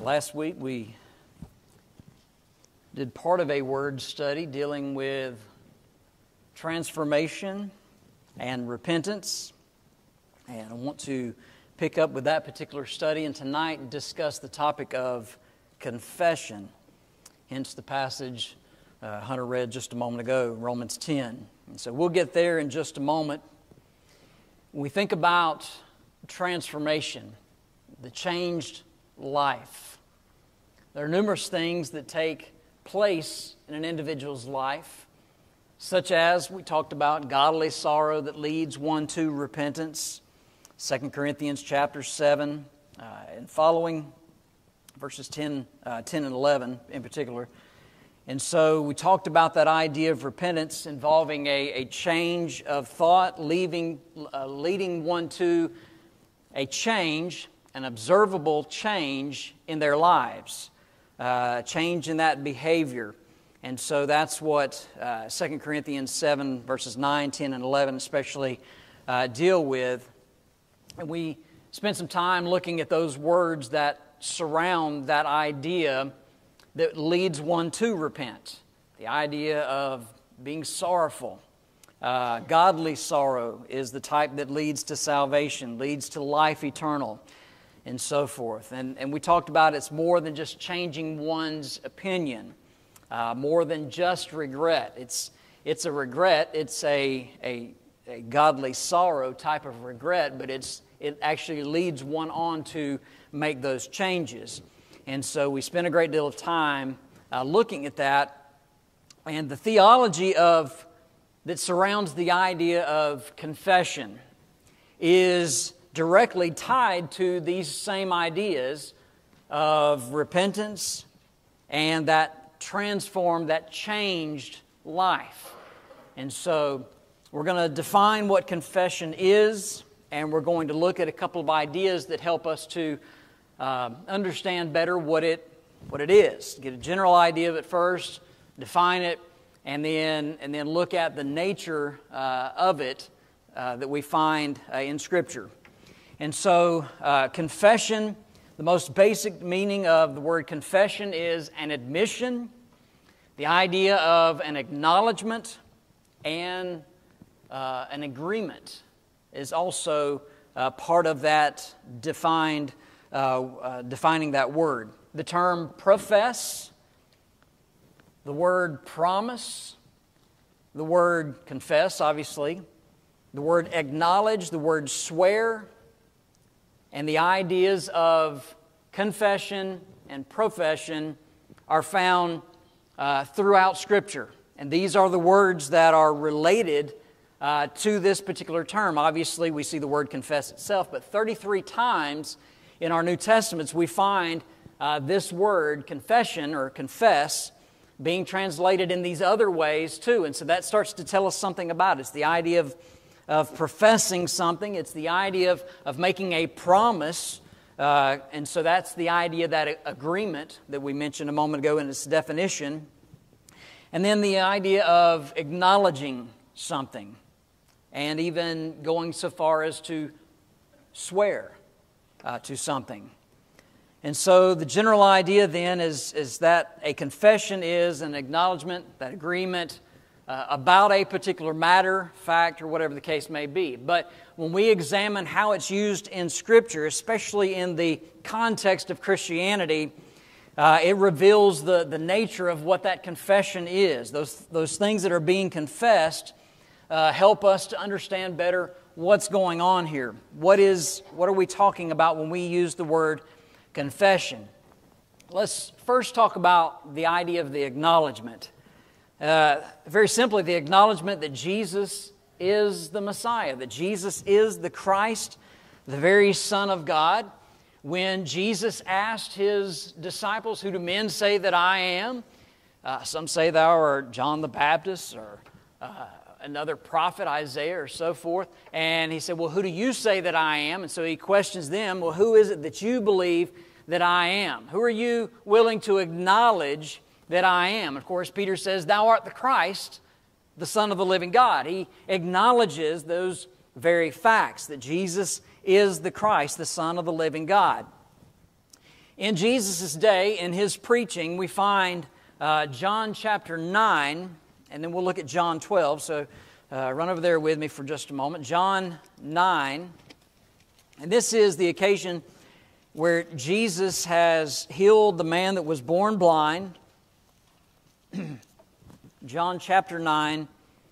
Last week we did part of a word study dealing with transformation and repentance. And I want to pick up with that particular study and tonight discuss the topic of confession. Hence the passage Hunter read just a moment ago, Romans 10. And so we'll get there in just a moment. When we think about transformation, the changed life, there are numerous things that take place in an individual's life, such as we talked about godly sorrow that leads one to repentance. 2 Corinthians chapter 7 and following, verses 10 and 11 in particular. And so we talked about that idea of repentance involving a change of thought, leading one to a change, an observable change in their lives, change in that behavior. And so that's what 2 Corinthians 7 verses 9, 10, and 11 especially deal with. And we spent some time looking at those words that surround that idea that leads one to repent. The idea of being sorrowful. Godly sorrow is the type that leads to salvation, leads to life eternal, and so forth. And we talked about it's more than just changing one's opinion, more than just regret. It's a regret. It's a godly sorrow type of regret, but it actually leads one on to make those changes. And so we spent a great deal of time looking at that, and the theology that surrounds the idea of confession is directly tied to these same ideas of repentance and that transformed, that changed life. And so we're going to define what confession is, and we're going to look at a couple of ideas that help us to understand better what it is. Get a general idea of it first, define it, and then look at the nature of it that we find in Scripture. And so confession, the most basic meaning of the word confession is an admission, the idea of an acknowledgement, and an agreement is also part of that defining that word. The term profess, the word promise, the word confess, obviously, the word acknowledge, the word swear, and the ideas of confession and profession are found throughout Scripture. And these are the words that are related to this particular term. Obviously, we see the word confess itself, but 33 times in our New Testaments we find this word confession or confess being translated in these other ways too. And so that starts to tell us something about it. It's the idea of professing something. It's the idea of making a promise. And so that's the idea, that agreement that we mentioned a moment ago in its definition. And then the idea of acknowledging something, and even going so far as to swear to something. And so the general idea then is that a confession is an acknowledgement, that agreement about a particular matter, fact, or whatever the case may be. But when we examine how it's used in Scripture, especially in the context of Christianity, it reveals the nature of what that confession is. Those things that are being confessed help us to understand better what's going on here. What are we talking about when we use the word confession? Let's first talk about the idea of the acknowledgement. Very simply, the acknowledgement that Jesus is the Messiah, that Jesus is the Christ, the very Son of God. When Jesus asked His disciples, "Who do men say that I am?" Some say thou art John the Baptist, or another prophet, Isaiah, or so forth. And He said, "Well, who do you say that I am?" And so He questions them, "Well, who is it that you believe that I am? Who are you willing to acknowledge that I am?" Of course, Peter says, "Thou art the Christ, the Son of the living God." He acknowledges those very facts, that Jesus is the Christ, the Son of the living God. In Jesus' day, in His preaching, we find John chapter 9, and then we'll look at John 12. So run over there with me for just a moment. John 9, and this is the occasion where Jesus has healed the man that was born blind. John chapter 9.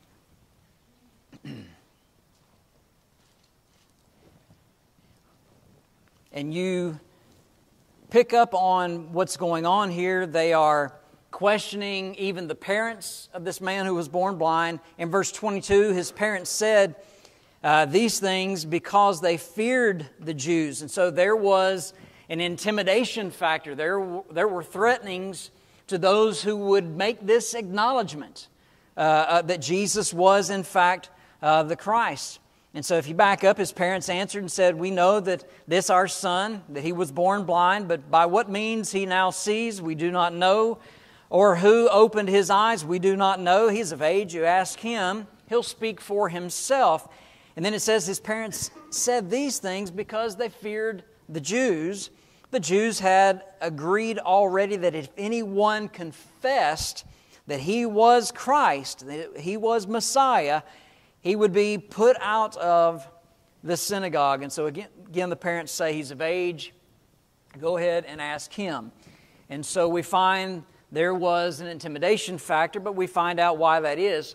And you pick up on what's going on here. They are questioning even the parents of this man who was born blind. In verse 22, his parents said these things because they feared the Jews. And so there was an intimidation factor. There were threatenings to those who would make this acknowledgement that Jesus was in fact the Christ. And so if you back up, his parents answered and said, "We know that this our son, that he was born blind, but by what means he now sees, we do not know. Or who opened his eyes, we do not know. He's of age, you ask him. He'll speak for himself." And then it says his parents said these things because they feared the Jews. The Jews had agreed already that if anyone confessed that he was Christ, that he was Messiah, he would be put out of the synagogue. And so again, the parents say he's of age. Go ahead and ask him. And so we find there was an intimidation factor, but we find out why that is.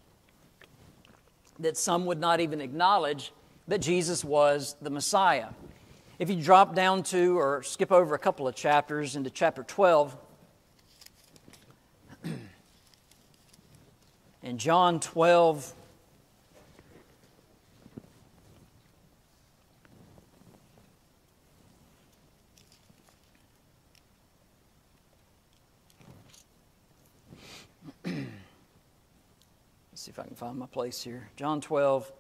That some would not even acknowledge that Jesus was the Messiah. If you drop down to, or skip over a couple of chapters into chapter 12, in John 12, let's see if I can find my place here. John 12.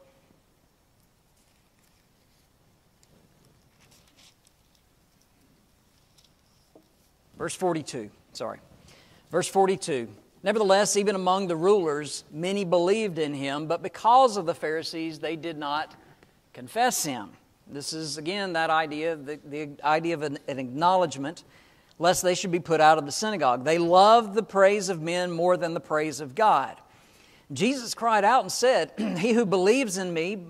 Verse 42. Verse 42. "Nevertheless, even among the rulers, many believed in him, but because of the Pharisees, they did not confess him." This is, again, that idea, the idea of an acknowledgement, lest they should be put out of the synagogue. They loved the praise of men more than the praise of God. Jesus cried out and said, he who believes in me,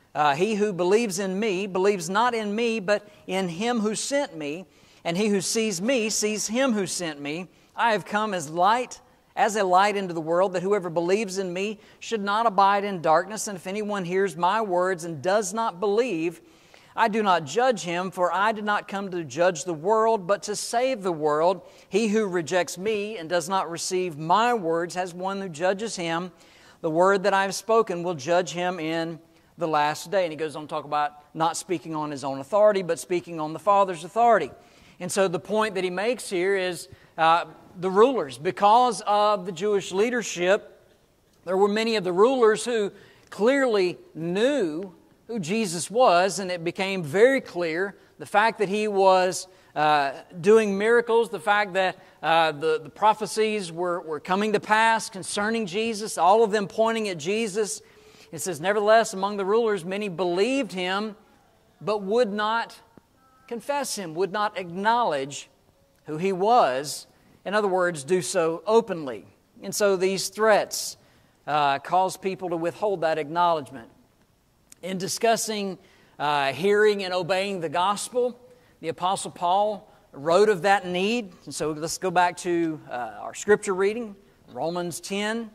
believes not in me, but in him who sent me. And he who sees me sees him who sent me. I have come as a light into the world, that whoever believes in me should not abide in darkness. And if anyone hears my words and does not believe, I do not judge him, for I did not come to judge the world, but to save the world. He who rejects me and does not receive my words has one who judges him. The word that I have spoken will judge him in the last day. And he goes on to talk about not speaking on his own authority, but speaking on the Father's authority. And so the point that he makes here is the rulers. Because of the Jewish leadership, there were many of the rulers who clearly knew who Jesus was, and it became very clear the fact that he was doing miracles, the fact that the prophecies were coming to pass concerning Jesus, all of them pointing at Jesus. It says, "Nevertheless, among the rulers, many believed him, but would not confess him," would not acknowledge who he was. In other words, do so openly. And so these threats cause people to withhold that acknowledgement. In discussing hearing and obeying the gospel, the Apostle Paul wrote of that need. And so let's go back to our scripture reading, Romans 10.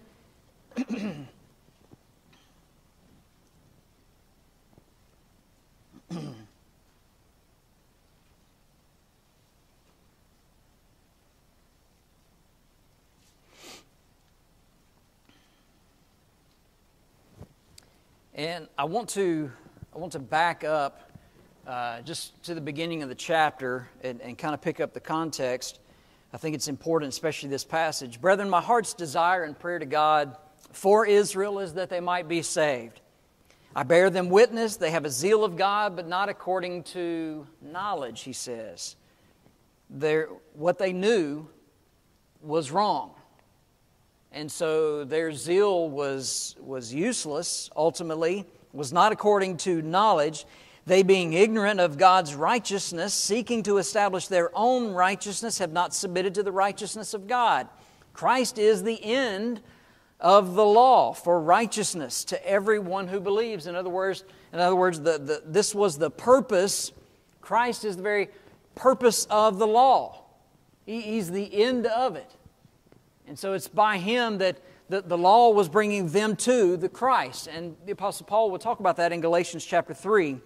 And I want to back up just to the beginning of the chapter and kind of pick up the context. I think it's important, especially this passage. "Brethren, my heart's desire and prayer to God for Israel is that they might be saved. I bear them witness, they have a zeal of God, but not according to knowledge," he says. What they knew was wrong. And so their zeal was useless, ultimately, was not according to knowledge. They, being ignorant of God's righteousness, seeking to establish their own righteousness, have not submitted to the righteousness of God. Christ is the end of the law for righteousness to everyone who believes. In other words, this was the purpose. Christ is the very purpose of the law. He's the end of it. And so it's by Him that the law was bringing them to the Christ. And the Apostle Paul will talk about that in Galatians chapter 3.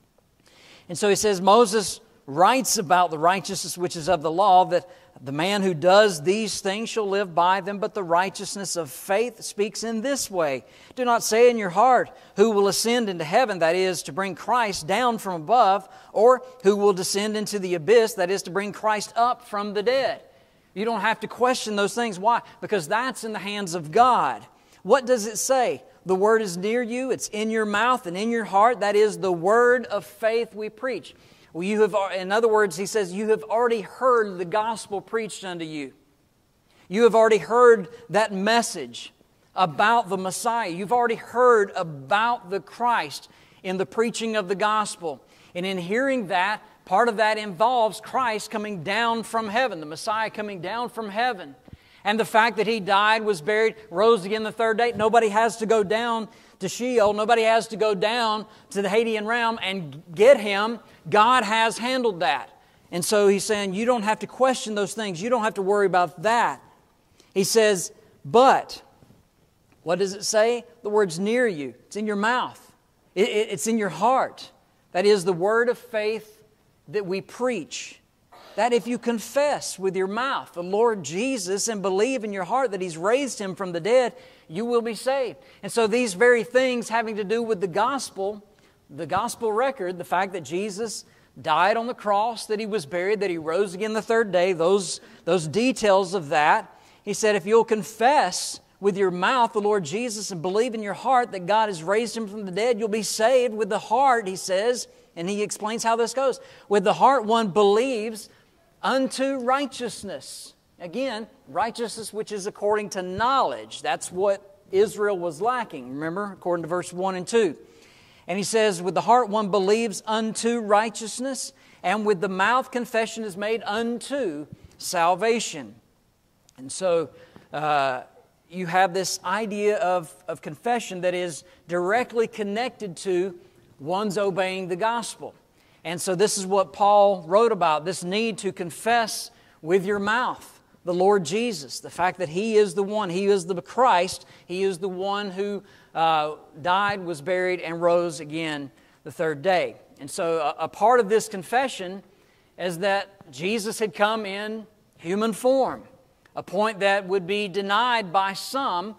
And so he says, Moses writes about the righteousness which is of the law, that the man who does these things shall live by them, but the righteousness of faith speaks in this way. Do not say in your heart, who will ascend into heaven, that is, to bring Christ down from above, or who will descend into the abyss, that is, to bring Christ up from the dead. You don't have to question those things. Why? Because that's in the hands of God. What does it say? The Word is near you, it's in your mouth and in your heart. That is the word of faith we preach. Well, in other words, he says, you have already heard the gospel preached unto you. You have already heard that message about the Messiah. You've already heard about the Christ in the preaching of the gospel. And in hearing that, part of that involves Christ coming down from heaven, the Messiah coming down from heaven. And the fact that He died, was buried, rose again the third day. Nobody has to go down to Sheol. Nobody has to go down to the Hadean realm and get Him. God has handled that. And so He's saying, you don't have to question those things. You don't have to worry about that. He says, but, what does it say? The word's near you. It's in your mouth. It's in your heart. That is the word of faith that we preach. That if you confess with your mouth the Lord Jesus and believe in your heart that He's raised Him from the dead, you will be saved. And so these very things having to do with the gospel record, the fact that Jesus died on the cross, that He was buried, that He rose again the third day, those details of that, He said, if you'll confess with your mouth the Lord Jesus and believe in your heart that God has raised Him from the dead, you'll be saved. With the heart, He says, and He explains how this goes. With the heart one believes unto righteousness. Again, righteousness which is according to knowledge. That's what Israel was lacking, remember, according to verse 1 and 2. And he says, with the heart one believes unto righteousness, and with the mouth confession is made unto salvation. And so you have this idea of confession that is directly connected to one's obeying the gospel. And so this is what Paul wrote about, this need to confess with your mouth the Lord Jesus, the fact that He is the one, He is the Christ, He is the one who died, was buried, and rose again the third day. And so a part of this confession is that Jesus had come in human form, a point that would be denied by some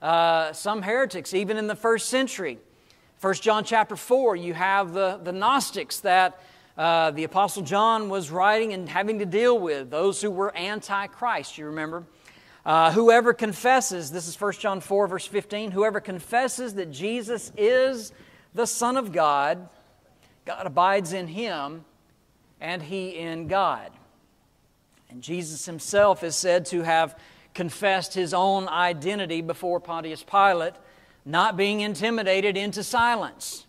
heretics, even in the first century. 1 John chapter 4, you have the Gnostics that the Apostle John was writing and having to deal with, those who were anti-Christ, you remember. Whoever confesses, this is 1 John 4, verse 15, whoever confesses that Jesus is the Son of God, God abides in Him, and He in God. And Jesus Himself is said to have confessed His own identity before Pontius Pilate, not being intimidated into silence.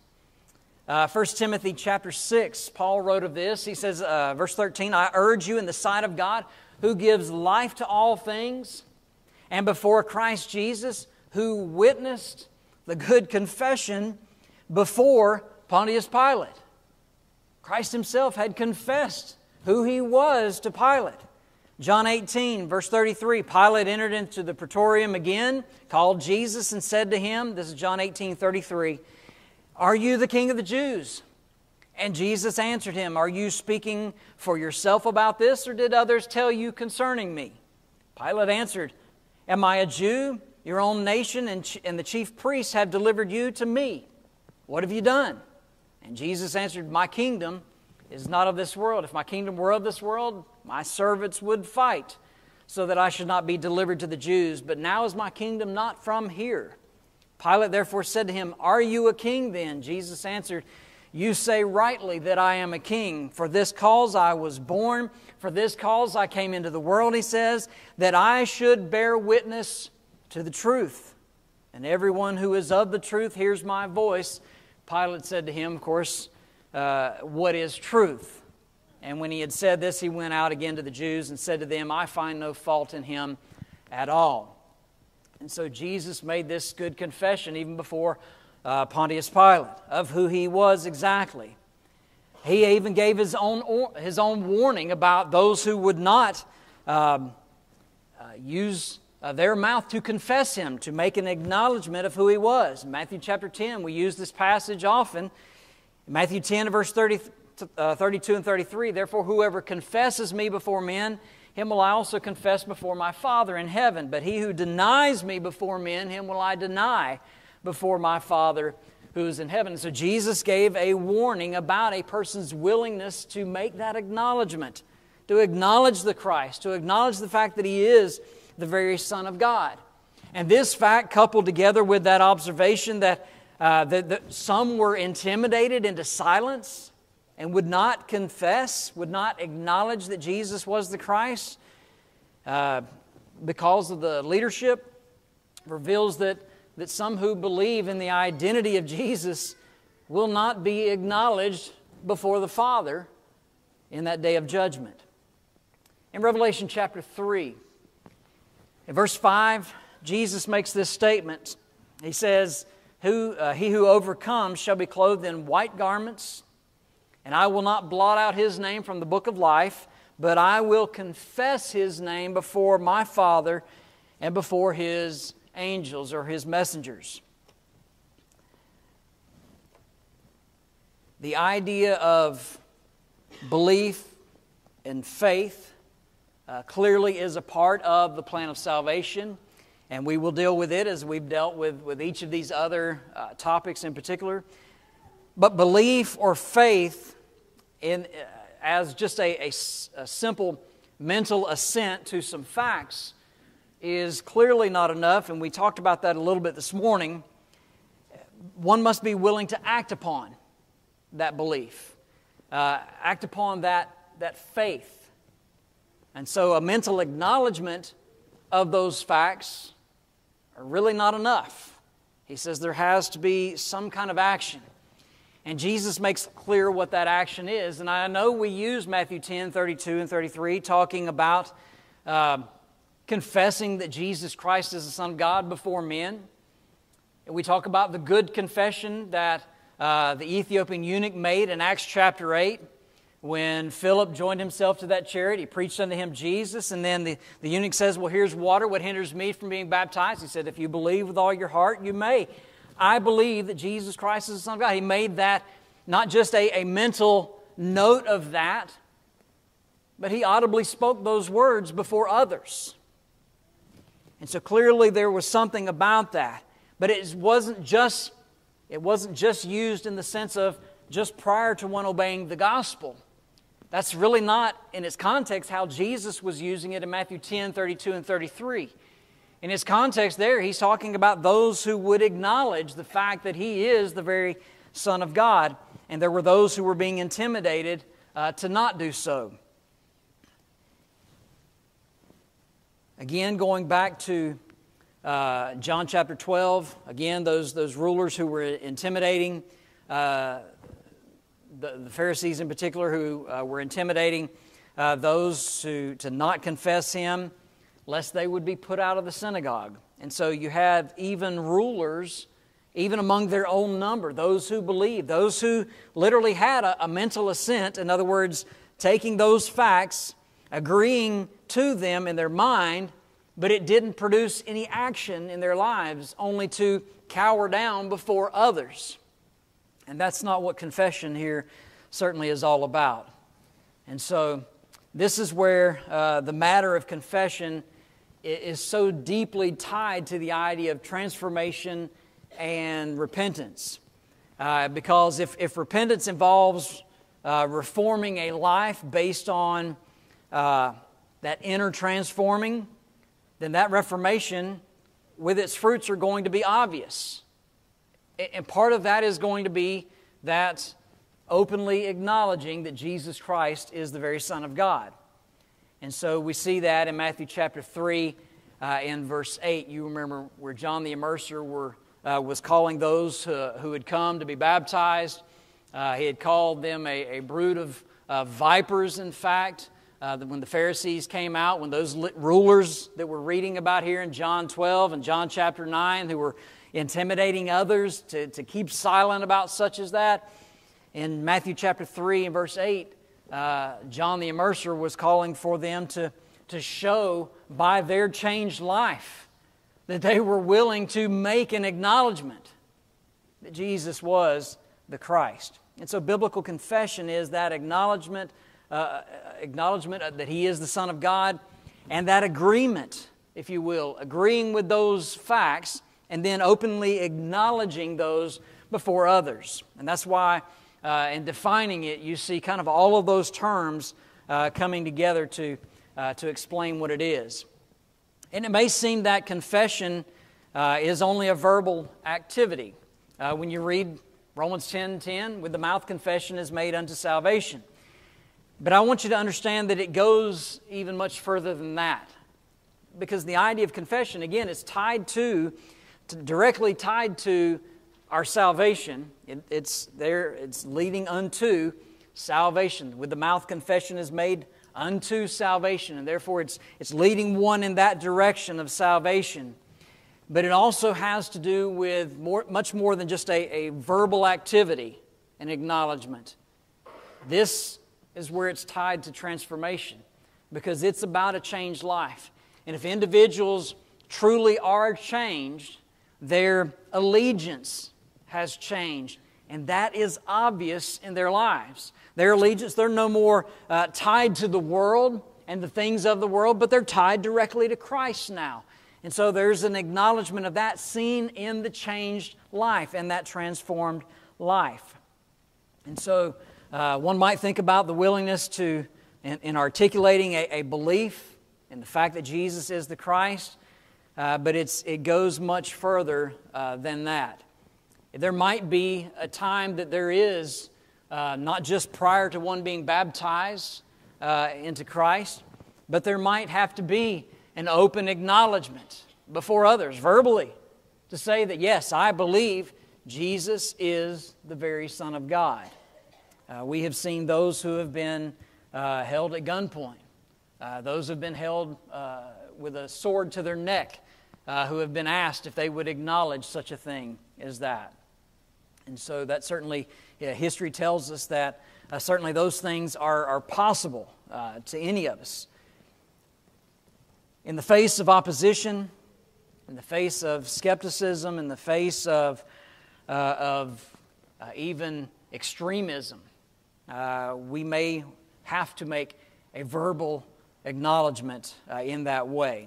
1 Timothy chapter 6, Paul wrote of this. He says, verse 13, I urge you in the sight of God, who gives life to all things, and before Christ Jesus, who witnessed the good confession before Pontius Pilate. Christ Himself had confessed who He was to Pilate. John 18, verse 33, Pilate entered into the praetorium again, called Jesus and said to Him, this is John 18, 33, are you the King of the Jews? And Jesus answered him, are you speaking for yourself about this, or did others tell you concerning me? Pilate answered, am I a Jew? Your own nation and the chief priests have delivered you to me. What have you done? And Jesus answered, my kingdom is not of this world. If my kingdom were of this world, my servants would fight, so that I should not be delivered to the Jews. But now is my kingdom not from here. Pilate therefore said to him, are you a king then? Jesus answered, you say rightly that I am a king. For this cause I was born. For this cause I came into the world, He says, that I should bear witness to the truth. And everyone who is of the truth hears my voice. Pilate said to him, of course, what is truth. And when he had said this, he went out again to the Jews and said to them, I find no fault in him at all. And so Jesus made this good confession even before Pontius Pilate of who he was exactly. He even gave his own warning about those who would not use their mouth to confess him, to make an acknowledgement of who he was. In Matthew chapter 10, we use this passage often. In Matthew 10, verse 32 and 33, therefore whoever confesses me before men, him will I also confess before my Father in heaven. But he who denies me before men, him will I deny before my Father who is in heaven. So Jesus gave a warning about a person's willingness to make that acknowledgement, to acknowledge the Christ, to acknowledge the fact that He is the very Son of God. And this fact, coupled together with that observation that some were intimidated into silence and would not confess, would not acknowledge that Jesus was the Christ because of the leadership, reveals that some who believe in the identity of Jesus will not be acknowledged before the Father in that day of judgment. In Revelation chapter 3, in verse 5, Jesus makes this statement. He says, He who overcomes shall be clothed in white garments, and I will not blot out his name from the book of life, but I will confess his name before my Father and before His angels or His messengers. The idea of belief and faith clearly is a part of the plan of salvation, and we will deal with it as we've dealt with each of these other topics in particular. But belief or faith as just a simple mental assent to some facts is clearly not enough, and we talked about that a little bit this morning. One must be willing to act upon that belief, act upon that faith. And so a mental acknowledgement of those facts are really not enough. He says there has to be some kind of action. And Jesus makes clear what that action is. And I know we use Matthew 10, 32 and 33, talking about confessing that Jesus Christ is the Son of God before men. And we talk about the good confession that the Ethiopian eunuch made in Acts chapter 8. When Philip joined himself to that chariot, he preached unto him Jesus, and then the eunuch says, well, here's water. What hinders me from being baptized? He said, if you believe with all your heart, you may. I believe that Jesus Christ is the Son of God. He made that not just a mental note of that, but he audibly spoke those words before others. And so clearly there was something about that. But it wasn't just used in the sense of just prior to one obeying the gospel. That's really not, in its context, how Jesus was using it in Matthew 10, 32 and 33. In his context there, he's talking about those who would acknowledge the fact that He is the very Son of God. And there were those who were being intimidated to not do so. Again, going back to John chapter 12, again, those rulers who were intimidating the Pharisees in particular, who were intimidating those to not confess Him, lest they would be put out of the synagogue. And so you have even rulers, even among their own number, those who believed, those who literally had a mental assent, in other words, taking those facts, agreeing to them in their mind, but it didn't produce any action in their lives, only to cower down before others. And that's not what confession here certainly is all about. And so this is where the matter of confession is so deeply tied to the idea of transformation and repentance. Because if repentance involves reforming a life based on that inner transforming, then that reformation with its fruits are going to be obvious. And part of that is going to be that openly acknowledging that Jesus Christ is the very Son of God. And so we see that in Matthew chapter 3 in verse 8. You remember where John the Immerser was calling those who had come to be baptized. He had called them a brood of vipers, in fact. When the Pharisees came out, when those rulers that we're reading about here in John 12 and John chapter 9, who were intimidating others to keep silent about such as that. In Matthew chapter 3 and verse 8, John the Immerser was calling for them to show by their changed life that they were willing to make an acknowledgement that Jesus was the Christ. And so biblical confession is that acknowledgement that He is the Son of God, and that agreement, if you will, agreeing with those facts and then openly acknowledging those before others. And that's why in defining it, you see kind of all of those terms coming together to explain what it is. And it may seem that confession is only a verbal activity. When you read Romans 10:10, with the mouth confession is made unto salvation. But I want you to understand that it goes even much further than that. Because the idea of confession, again, is directly tied to our salvation. It's leading unto salvation. With the mouth confession is made unto salvation, and therefore it's leading one in that direction of salvation. But it also has to do with much more than just a verbal activity, an acknowledgement. This is where it's tied to transformation, because it's about a changed life. And if individuals truly are changed, their allegiance has changed, and that is obvious in their lives. Their allegiance, they're no more tied to the world and the things of the world, but they're tied directly to Christ now. And so there's an acknowledgement of that seen in the changed life and that transformed life. And so one might think about the willingness to, in articulating a belief in the fact that Jesus is the Christ, but it goes much further than that. There might be a time that there is, not just prior to one being baptized into Christ, but there might have to be an open acknowledgement before others, verbally, to say that, yes, I believe Jesus is the very Son of God. We have seen those who have been held at gunpoint, those who have been held with a sword to their neck, who have been asked if they would acknowledge such a thing as that. And so that certainly, history tells us that certainly those things are possible to any of us. In the face of opposition, in the face of skepticism, in the face of even extremism, we may have to make a verbal acknowledgement in that way.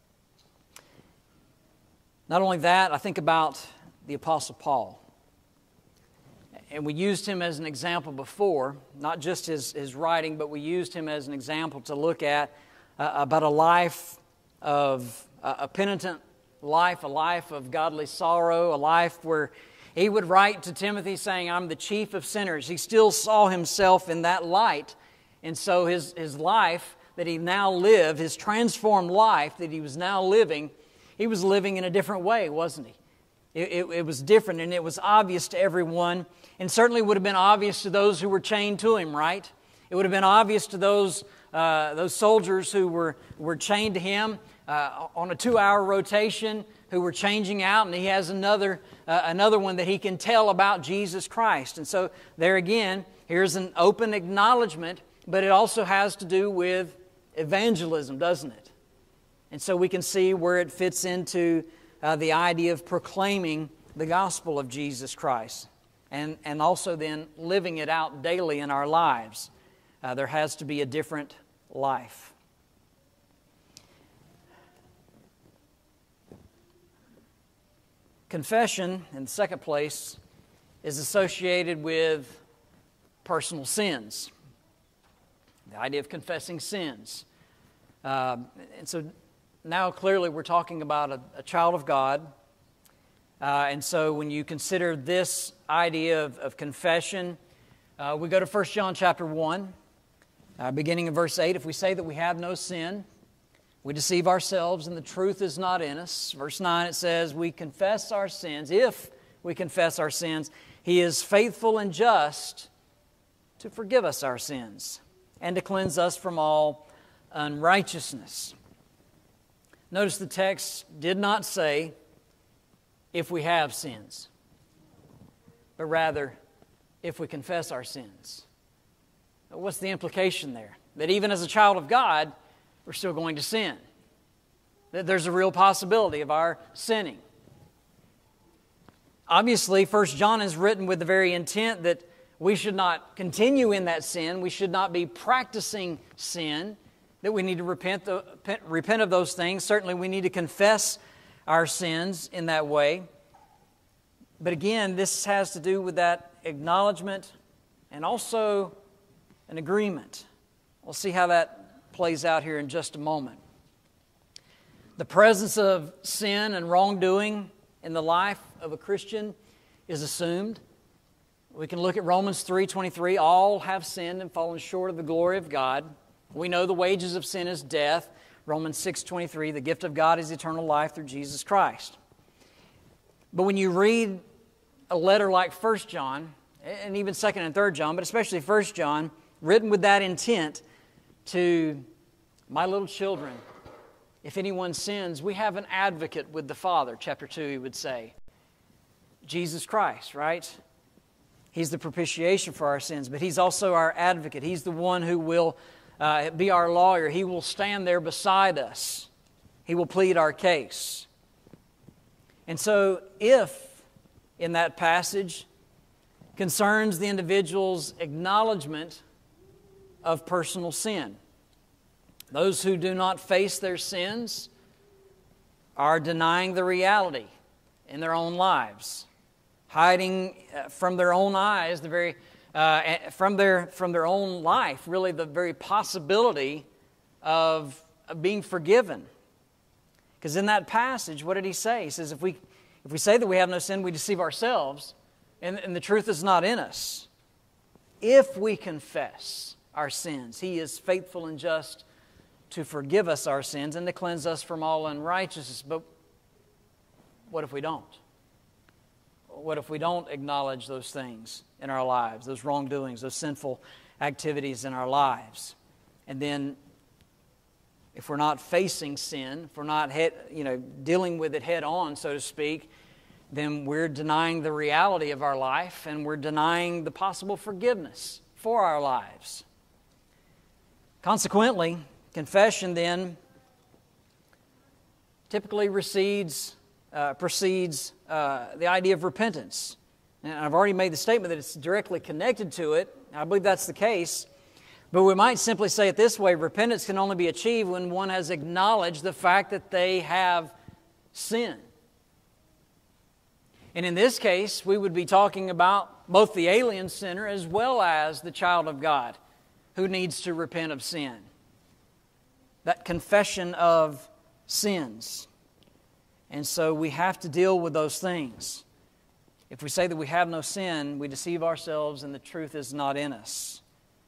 Not only that, I think about the Apostle Paul. And we used him as an example before, not just his writing, but we used him as an example to look at about a life of a penitent life, a life of godly sorrow, a life where he would write to Timothy saying, I'm the chief of sinners. He still saw himself in that light. And so his life that he now lived, his transformed life that he was now living, he was living in a different way, wasn't he? It was different, and it was obvious to everyone, and certainly would have been obvious to those who were chained to him, right? It would have been obvious to those soldiers who were chained to him on a 2-hour rotation, who were changing out, and he has another one that he can tell about Jesus Christ. And so there again, here's an open acknowledgement, but it also has to do with evangelism, doesn't it? And so we can see where it fits into the idea of proclaiming the gospel of Jesus Christ, and also then living it out daily in our lives. There has to be a different life. Confession, in the second place, is associated with personal sins. The idea of confessing sins. And so now clearly we're talking about a child of God. And so when you consider this idea of confession, we go to 1 John chapter 1, beginning in verse 8. If we say that we have no sin, we deceive ourselves and the truth is not in us. Verse 9 it says, we confess our sins, if we confess our sins, He is faithful and just to forgive us our sins and to cleanse us from all unrighteousness. Notice the text did not say, if we have sins, but rather, if we confess our sins. What's the implication there? That even as a child of God, we're still going to sin. That there's a real possibility of our sinning. Obviously, 1 John is written with the very intent that we should not continue in that sin. We should not be practicing sin. That we need to repent of those things. Certainly, we need to confess our sins in that way. But again, this has to do with that acknowledgement and also an agreement. We'll see how that plays out here in just a moment. The presence of sin and wrongdoing in the life of a Christian is assumed. We can look at Romans 3:23. All have sinned and fallen short of the glory of God. We know the wages of sin is death. Romans 6:23. The gift of God is eternal life through Jesus Christ. But when you read a letter like 1 John, and even 2nd and 3rd John, but especially 1 John, written with that intent to my little children, if anyone sins, we have an advocate with the Father, chapter 2, he would say. Jesus Christ, right? He's the propitiation for our sins, but He's also our advocate. He's the one who will be our lawyer. He will stand there beside us. He will plead our case. And so if, in that passage, concerns the individual's acknowledgement of personal sin, those who do not face their sins are denying the reality in their own lives, hiding from their own eyes from their own life, really the very possibility of being forgiven. Because in that passage, what did he say? He says, if we say that we have no sin, we deceive ourselves, and the truth is not in us. If we confess our sins, He is faithful and just to forgive us our sins and to cleanse us from all unrighteousness. But what if we don't? What if we don't acknowledge those things in our lives, those wrongdoings, those sinful activities in our lives? And then, if we're not facing sin, if we're not dealing with it head on, so to speak, then we're denying the reality of our life and we're denying the possible forgiveness for our lives. Consequently, confession then typically precedes the idea of repentance. And I've already made the statement that it's directly connected to it. I believe that's the case. But we might simply say it this way: repentance can only be achieved when one has acknowledged the fact that they have sinned. And in this case, we would be talking about both the alien sinner as well as the child of God who needs to repent of sin. That confession of sins. And so we have to deal with those things. If we say that we have no sin, we deceive ourselves and the truth is not in us.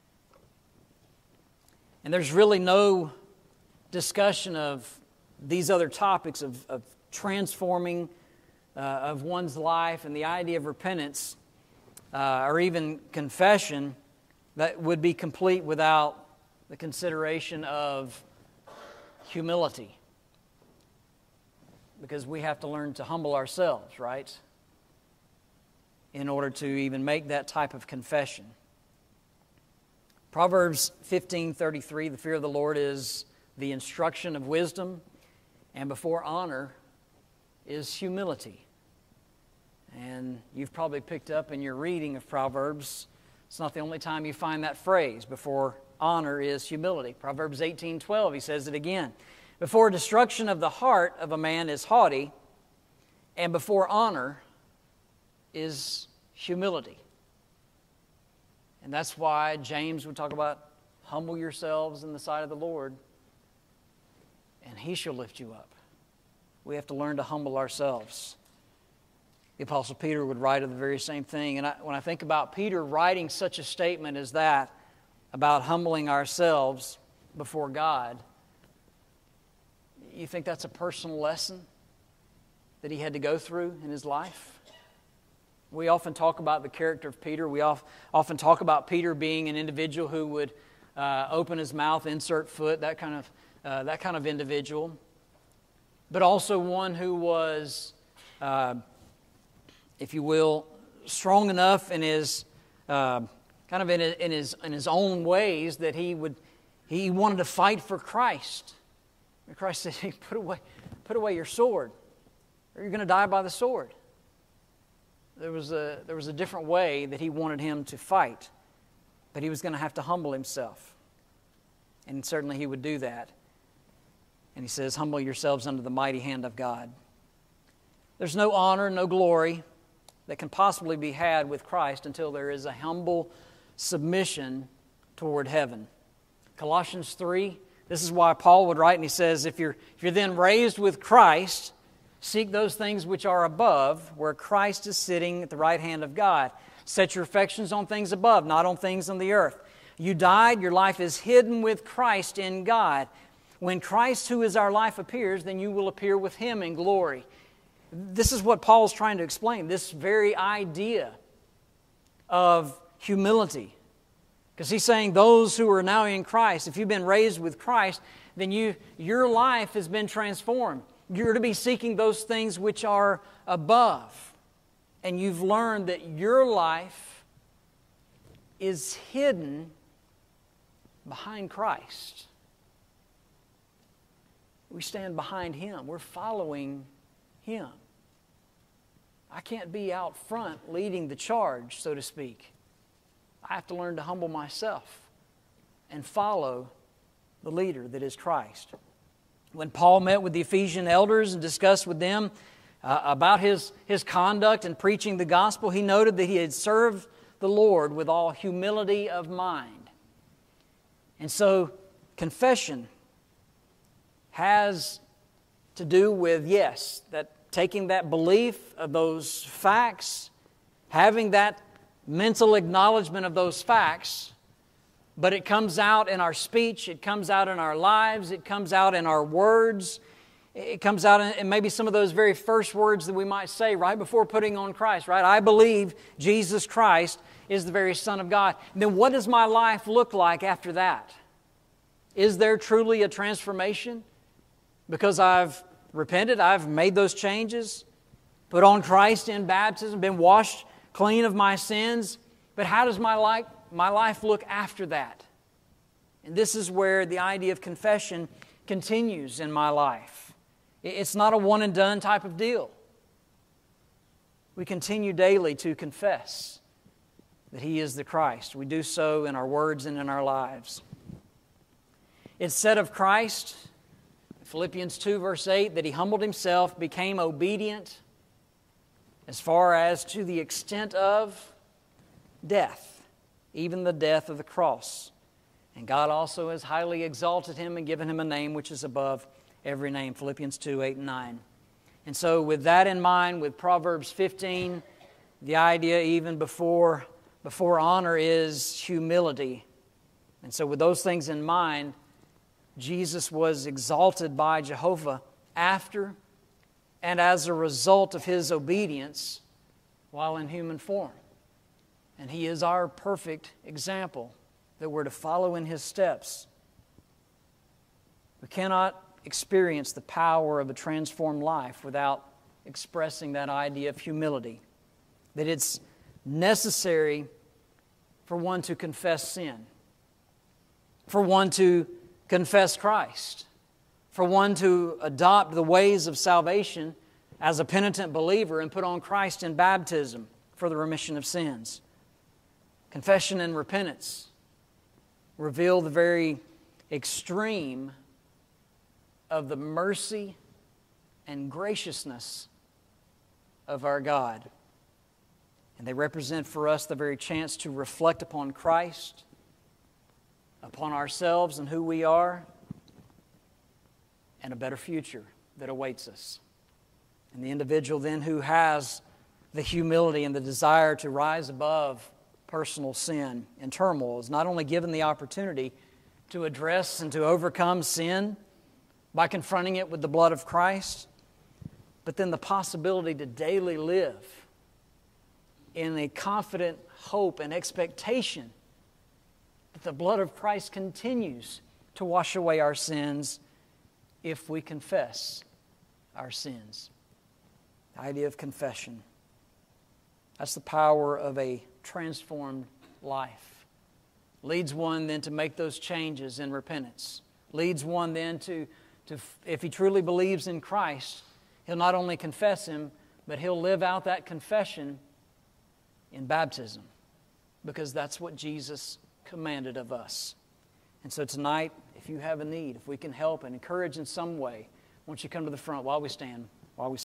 And there's really no discussion of these other topics of transforming of one's life and the idea of repentance or even confession that would be complete without the consideration of humility. Because we have to learn to humble ourselves, right? In order to even make that type of confession. Proverbs 15:33, the fear of the Lord is the instruction of wisdom, and before honor is humility. And you've probably picked up in your reading of Proverbs, it's not the only time you find that phrase, before honor is humility. Proverbs 18:12, he says it again. Before destruction of the heart of a man is haughty, and before honor is humility. And that's why James would talk about humble yourselves in the sight of the Lord, and He shall lift you up. We have to learn to humble ourselves. The Apostle Peter would write of the very same thing. And when I think about Peter writing such a statement as that about humbling ourselves before God, you think that's a personal lesson that he had to go through in his life? We often talk about the character of Peter. We often talk about Peter being an individual who would open his mouth, insert foot, that kind of individual. But also one who was, if you will, strong enough in his in his own ways that he wanted to fight for Christ. And Christ said, "Hey, put away your sword, or you're going to die by the sword." There was a different way that he wanted him to fight, but he was going to have to humble himself, and certainly he would do that. And he says, "Humble yourselves under the mighty hand of God." There's no honor, no glory that can possibly be had with Christ until there is a humble submission toward heaven. Colossians 3, this is why Paul would write, and he says, if you're then raised with Christ, seek those things which are above, where Christ is sitting at the right hand of God. Set your affections on things above, not on things on the earth. You died, your life is hidden with Christ in God. When Christ, who is our life, appears, then you will appear with Him in glory. This is what Paul's trying to explain, this very idea of humility. Because he's saying those who are now in Christ, if you've been raised with Christ, then your life has been transformed. You're to be seeking those things which are above. And you've learned that your life is hidden behind Christ. We stand behind Him. We're following Him. I can't be out front leading the charge, so to speak. I have to learn to humble myself and follow the leader that is Christ. When Paul met with the Ephesian elders and discussed with them about his conduct in preaching the gospel, he noted that he had served the Lord with all humility of mind. And so confession has to do with, yes, that taking that belief of those facts, having that mental acknowledgement of those facts, but it comes out in our speech, it comes out in our lives, it comes out in our words, it comes out in maybe some of those very first words that we might say right before putting on Christ, right? I believe Jesus Christ is the very Son of God. And then what does my life look like after that? Is there truly a transformation? Because I've repented, I've made those changes, put on Christ in baptism, been washed clean of my sins, but how does my life look after that? And this is where the idea of confession continues in my life. It's not a one and done type of deal. We continue daily to confess that He is the Christ. We do so in our words and in our lives. It's said of Christ, Philippians 2 verse 8, that He humbled Himself, became obedient as far as to the extent of death, even the death of the cross. And God also has highly exalted Him and given Him a name which is above every name, Philippians 2, 8 and 9. And so with that in mind, with Proverbs 15, the idea even before honor is humility. And so with those things in mind, Jesus was exalted by Jehovah after and as a result of His obedience while in human form. And He is our perfect example that we're to follow in His steps. We cannot experience the power of a transformed life without expressing that idea of humility. That it's necessary for one to confess sin, for one to confess Christ, for one to adopt the ways of salvation as a penitent believer and put on Christ in baptism for the remission of sins. Confession and repentance reveal the very extreme of the mercy and graciousness of our God. And they represent for us the very chance to reflect upon Christ, upon ourselves and who we are, and a better future that awaits us. And the individual then who has the humility and the desire to rise above personal sin and turmoil is not only given the opportunity to address and to overcome sin by confronting it with the blood of Christ, but then the possibility to daily live in a confident hope and expectation that the blood of Christ continues to wash away our sins if we confess our sins. The idea of confession. That's the power of a transformed life. Leads one then to make those changes in repentance. Leads one then to if he truly believes in Christ, he'll not only confess Him, but he'll live out that confession in baptism, because that's what Jesus commanded of us. And so tonight, if you have a need, if we can help and encourage in some way, won't you come to the front while we stand, while we